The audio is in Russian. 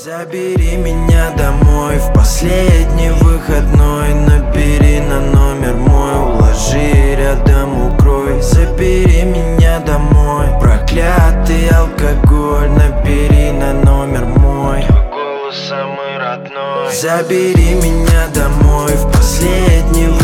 Забери меня домой в последний выходной. Набери на номер мой, уложи рядом, укрой. Забери меня домой, проклятый алкоголь. Набери на номер мой, твой голос самый родной. Забери меня домой в последний